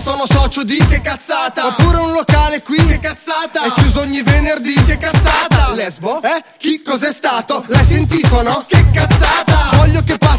sono socio di che cazzata. Oppure un locale qui, che cazzata. È chiuso ogni venerdì, che cazzata. Lesbo? Chi cos'è stato? L'hai sentito, no? Che cazzata. Voglio che